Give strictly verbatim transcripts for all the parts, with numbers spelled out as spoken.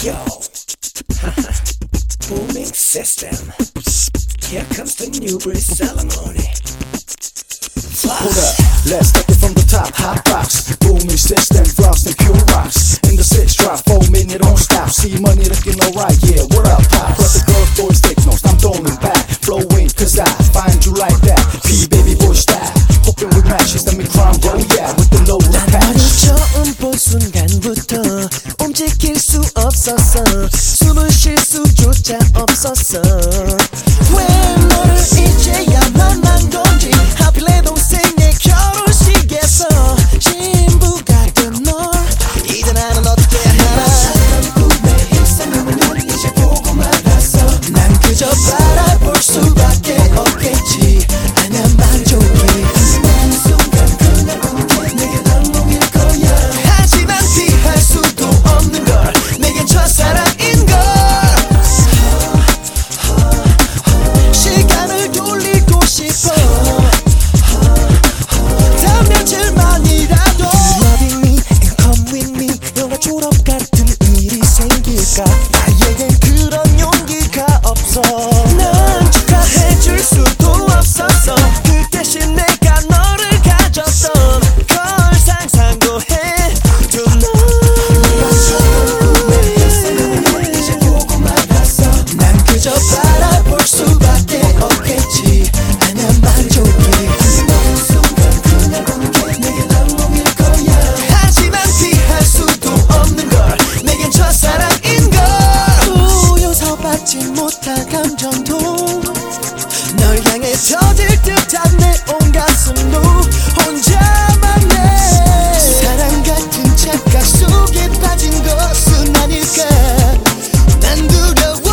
Yo, booming system. Here comes the new breed ceremony. Hold up, let's take it from the top. Hot box, booming system, frost and pure rocks. In the six drop, four minute don't stop. See money looking alright, yeah. What up, pop? But the girls, boys take notes. I'm throwing back, flowing, cause I find you like that. P baby boy style, hoping we matches. Let me crime roll, yeah, with the low patch. 너를 처음 본 순간부터 움직일 수 없었어. 숨을 쉴 수조차 없었어. 왜 너를 이제야 만난 건지. 하필 내 동생의 결혼식에서 신부가 된 널 이제 나는 어떻게 하나. 꿈의 일상을 이제 보고 말았어. 난 그저 바라볼 수밖에 없겠지. 아냐 만족이 한 순간 그날 보게 내게 난 녹일 거야. 하지만 피할 수도 없는 걸. 내겐 첫사랑인 걸. 시간을 돌리고 싶어. 단 며칠만이라도 Loving me and come with me. 영화 졸업 같은 일이 생길까. 나에겐 그런 용기가 없어. 난 축하해줄 수도 없었어. 그 대신 내가 너를 가졌던 걸 상상도 해도 넌 이제 보고 말았어. 난 그저 바라볼 수밖에 없겠지. 아냐 만족이 한 순간 그날 보게 내게 난 녹일 거야. 하지만 피할 수도 없는 걸. 내겐 첫사랑인 걸. 용서받지 못할 감정도 널 향해 터질 듯한 내 온 가슴도 혼자만 내 사랑 같은 착각 속에 빠진 것은 아닐까. 난 두려워.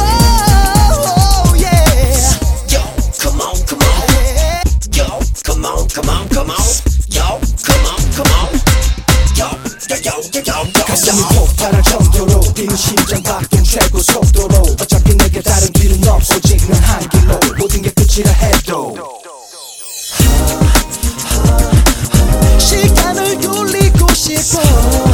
Yeah. Yo, come on, come on. Yo, come on, come on, come on. Yo, come on, come on. Yo, yo, yo, yo, yo, yo. 가슴이 폭발할 정도로 뛰는 심장 박동 최고 속도로. 어차피 내게 다른 길은 없어. 오직 난 한 길로 모든 게 끝이라 해도 시간을 돌리고 싶어.